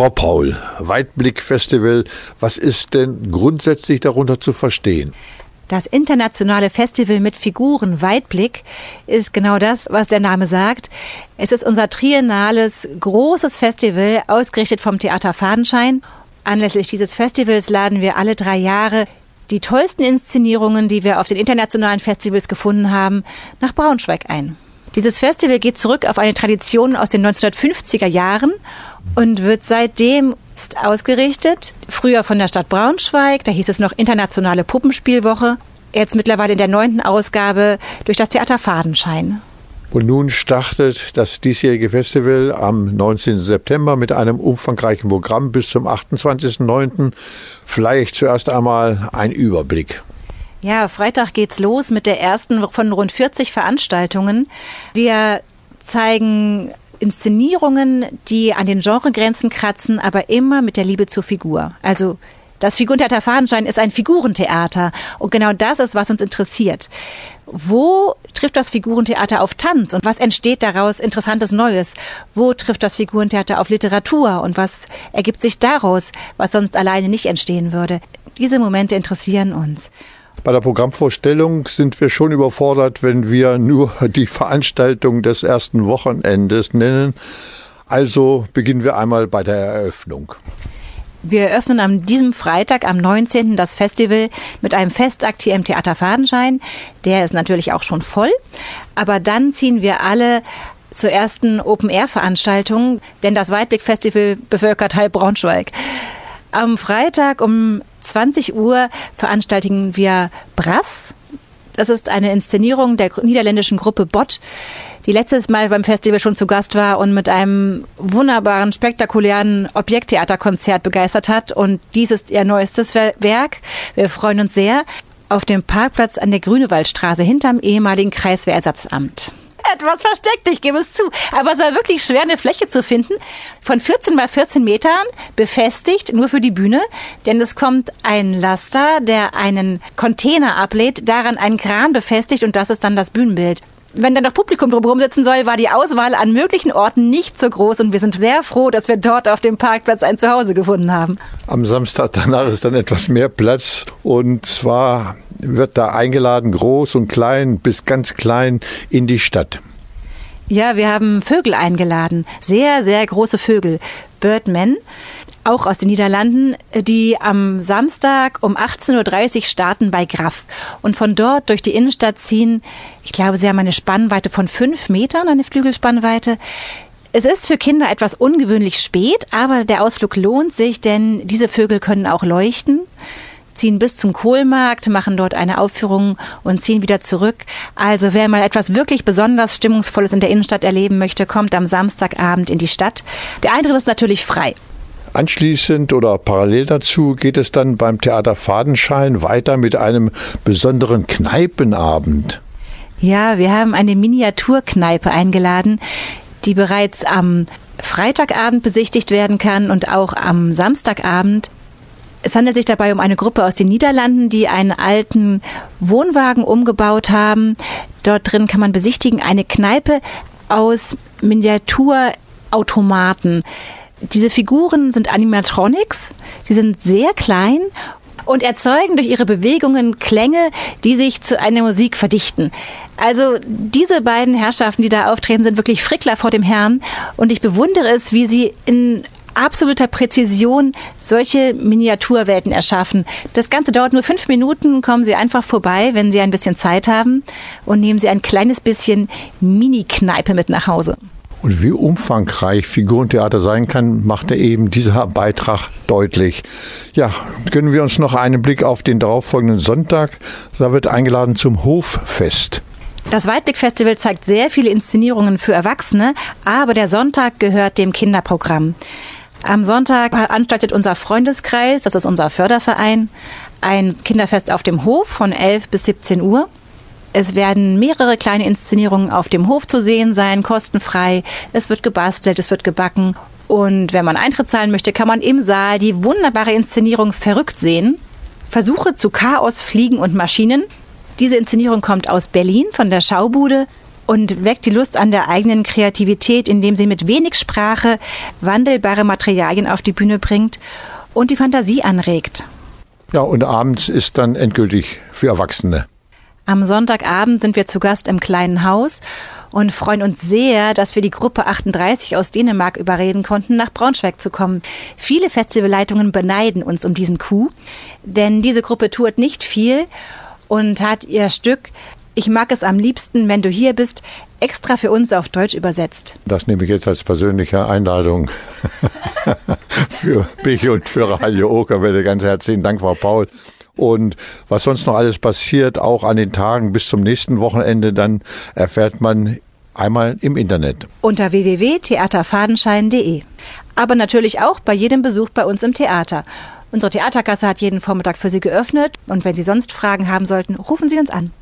Frau Paul, Weitblick-Festival, was ist denn grundsätzlich darunter zu verstehen? Das internationale Festival mit Figuren Weitblick ist genau das, was der Name sagt. Es ist unser triennales, großes Festival, ausgerichtet vom Theater Fadenschein. Anlässlich dieses Festivals laden wir alle 3 Jahre die tollsten Inszenierungen, die wir auf den internationalen Festivals gefunden haben, nach Braunschweig ein. Dieses Festival geht zurück auf eine Tradition aus den 1950er Jahren und wird seitdem ausgerichtet. Früher von der Stadt Braunschweig, da hieß es noch Internationale Puppenspielwoche. Jetzt mittlerweile in der 9. Ausgabe durch das Theater Fadenschein. Und nun startet das diesjährige Festival am 19. September mit einem umfangreichen Programm bis zum 28.09. Vielleicht zuerst einmal ein Überblick. Ja, Freitag geht's los mit der ersten von rund 40 Veranstaltungen. Wir zeigen Inszenierungen, die an den Genregrenzen kratzen, aber immer mit der Liebe zur Figur. Also das Figurentheater Fadenschein ist ein Figurentheater und genau das ist, was uns interessiert. Wo trifft das Figurentheater auf Tanz und was entsteht daraus Interessantes Neues? Wo trifft das Figurentheater auf Literatur und was ergibt sich daraus, was sonst alleine nicht entstehen würde? Diese Momente interessieren uns. Bei der Programmvorstellung sind wir schon überfordert, wenn wir nur die Veranstaltung des ersten Wochenendes nennen. Also beginnen wir einmal bei der Eröffnung. Wir eröffnen an diesem Freitag, am 19. das Festival mit einem Festakt hier im Theater Fadenschein. Der ist natürlich auch schon voll. Aber dann ziehen wir alle zur ersten Open-Air-Veranstaltung, denn das Weitblick-Festival bevölkert halb Braunschweig. Am Freitag um 20 Uhr veranstalten wir Brass. Das ist eine Inszenierung der niederländischen Gruppe Bott, die letztes Mal beim Festival schon zu Gast war und mit einem wunderbaren, spektakulären Objekttheaterkonzert begeistert hat. Und dies ist ihr neuestes Werk. Wir freuen uns sehr auf dem Parkplatz an der Grünewaldstraße hinterm ehemaligen Kreiswehrersatzamt. Etwas versteckt, ich gebe es zu. Aber es war wirklich schwer, eine Fläche zu finden. Von 14 mal 14 Metern, befestigt, nur für die Bühne. Denn es kommt ein Laster, der einen Container ablädt, daran einen Kran befestigt und das ist dann das Bühnenbild. Wenn dann noch Publikum drumherum sitzen soll, war die Auswahl an möglichen Orten nicht so groß und wir sind sehr froh, dass wir dort auf dem Parkplatz ein Zuhause gefunden haben. Am Samstag danach ist dann etwas mehr Platz und zwar wird da eingeladen, groß und klein bis ganz klein in die Stadt. Ja, wir haben Vögel eingeladen, sehr, sehr große Vögel, Birdmen, auch aus den Niederlanden, die am Samstag um 18.30 Uhr starten bei Graff und von dort durch die Innenstadt ziehen. Ich glaube, sie haben eine Spannweite von 5 Metern, eine Flügelspannweite. Es ist für Kinder etwas ungewöhnlich spät, aber der Ausflug lohnt sich, denn diese Vögel können auch leuchten, ziehen bis zum Kohlmarkt, machen dort eine Aufführung und ziehen wieder zurück. Also wer mal etwas wirklich besonders Stimmungsvolles in der Innenstadt erleben möchte, kommt am Samstagabend in die Stadt. Der Eintritt ist natürlich frei. Anschließend oder parallel dazu geht es dann beim Theater Fadenschein weiter mit einem besonderen Kneipenabend. Ja, wir haben eine Miniaturkneipe eingeladen, die bereits am Freitagabend besichtigt werden kann und auch am Samstagabend. Es handelt sich dabei um eine Gruppe aus den Niederlanden, die einen alten Wohnwagen umgebaut haben. Dort drin kann man besichtigen eine Kneipe aus Miniaturautomaten. Diese Figuren sind Animatronics, sie sind sehr klein und erzeugen durch ihre Bewegungen Klänge, die sich zu einer Musik verdichten. Also diese beiden Herrschaften, die da auftreten, sind wirklich Frickler vor dem Herrn und ich bewundere es, wie sie in absoluter Präzision solche Miniaturwelten erschaffen. Das Ganze dauert nur 5 Minuten, kommen Sie einfach vorbei, wenn Sie ein bisschen Zeit haben und nehmen Sie ein kleines bisschen Mini-Kneipe mit nach Hause. Und wie umfangreich Figurentheater sein kann, machte eben dieser Beitrag deutlich. Ja, gönnen wir uns noch einen Blick auf den darauffolgenden Sonntag. Da wird eingeladen zum Hoffest. Das Weitblick-Festival zeigt sehr viele Inszenierungen für Erwachsene, aber der Sonntag gehört dem Kinderprogramm. Am Sonntag veranstaltet unser Freundeskreis, das ist unser Förderverein, ein Kinderfest auf dem Hof von 11 bis 17 Uhr. Es werden mehrere kleine Inszenierungen auf dem Hof zu sehen sein, kostenfrei. Es wird gebastelt, es wird gebacken. Und wenn man Eintritt zahlen möchte, kann man im Saal die wunderbare Inszenierung Verrückt sehen. Versuche zu Chaos, Fliegen und Maschinen. Diese Inszenierung kommt aus Berlin von der Schaubude. und weckt die Lust an der eigenen Kreativität, indem sie mit wenig Sprache wandelbare Materialien auf die Bühne bringt und die Fantasie anregt. Ja, und abends ist dann endgültig für Erwachsene. Am Sonntagabend sind wir zu Gast im kleinen Haus und freuen uns sehr, dass wir die Gruppe 38 aus Dänemark überreden konnten, nach Braunschweig zu kommen. Viele Festivalleitungen beneiden uns um diesen Coup, denn diese Gruppe tourt nicht viel und hat ihr Stück "Ich mag es am liebsten, wenn du hier bist" extra für uns auf Deutsch übersetzt. Das nehme ich jetzt als persönliche Einladung für mich und für Radio Okerwelle. Ganz herzlichen Dank, Frau Paul. Und was sonst noch alles passiert, auch an den Tagen bis zum nächsten Wochenende, dann erfährt man einmal im Internet. Unter www.theaterfadenschein.de. Aber natürlich auch bei jedem Besuch bei uns im Theater. Unsere Theaterkasse hat jeden Vormittag für Sie geöffnet und wenn Sie sonst Fragen haben sollten, rufen Sie uns an.